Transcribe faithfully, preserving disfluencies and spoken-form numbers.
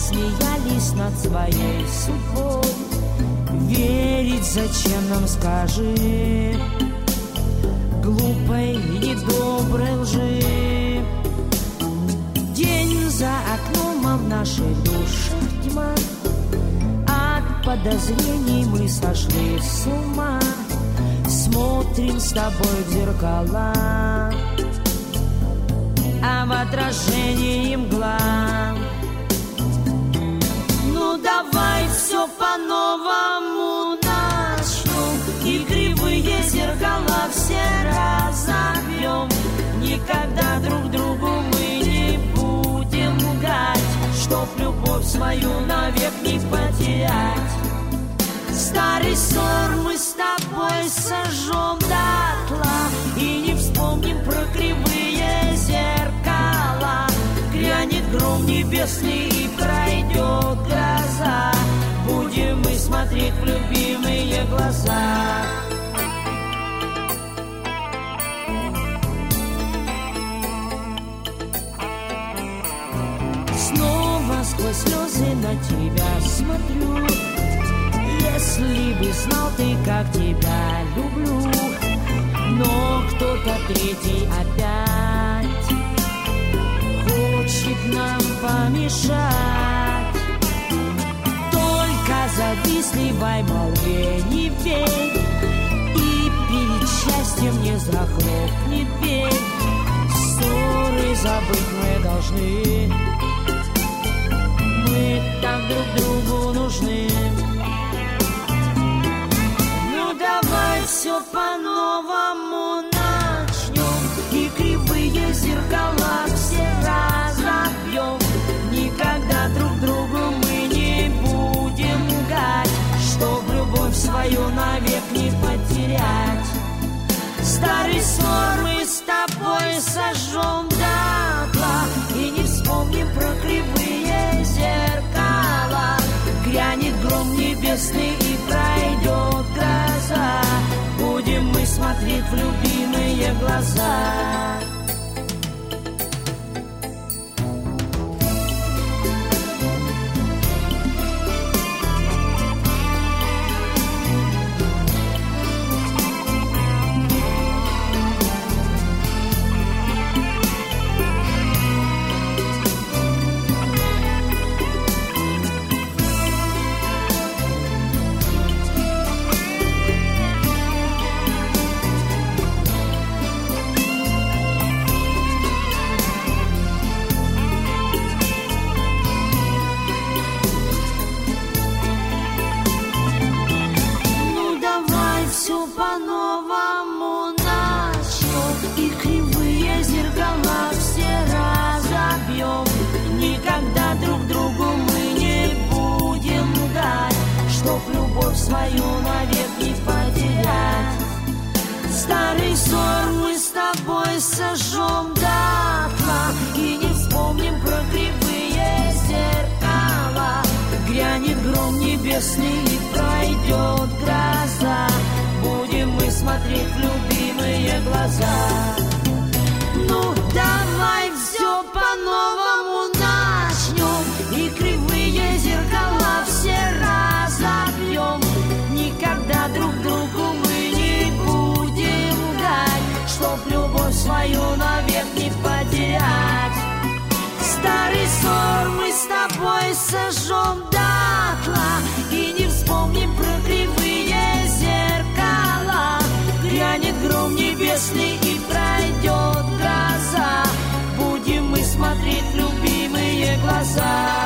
смеялись над своей судьбой. Верить зачем нам, скажи, глупой и недоброй лжи. День за окном, а в наших душах тьма. От подозрений мы сошли с ума. Смотрим с тобой в зеркала, а в отражении мгла. Ну давай все по-новому начнем, и кривые зеркала все разобьем. Никогда друг другу мы не будем лгать, чтоб любовь свою навек не потерять. Старый ссор мы с тобой сожжем дотла, и не вспомним про кривые зеркала. Грянет гром небесный и пройдет гроза, будем мы смотреть в любимые глаза. Снова сквозь слезы на тебя смотрю. Если бы знал ты, как тебя люблю, но кто-то третий опять хочет нам помешать. Только завистливой молве не верь, и перед счастьем не захлопнет дверь. Ссоры забыть мы должны, мы так друг другу нужны. Давай все по-новому начнем, и кривые зеркала все разобьем. Никогда друг другу мы не будем лгать, чтоб любовь свою навек не потерять. Старый ссор мы с тобой сожжем дотла, и не вспомним про кривые зеркала. Грянет гром небесный и пройдет гроза, будем мы смотреть в любимые глаза. По-новому начнем, и кривые зеркала все разобьем. Никогда друг другу мы не будем лгать, чтоб любовь свою навек не потерять. Старый ссор мы с тобой сожжем дотла, и не вспомним про кривые зеркала. Грянет гром небесный и пройдет гроза, будем мы смотреть в любимые глаза. Ну давай все по-новому начнем, и кривые зеркала все разобьем. Никогда друг другу мы не будем лгать, чтоб любовь свою навек не потерять. Старый ссор мы с тобой сожжем дотла, и не вспомним про кривые зеркала. Грянет гром небесный и пройдет гроза, будем мы смотреть в любимые глаза.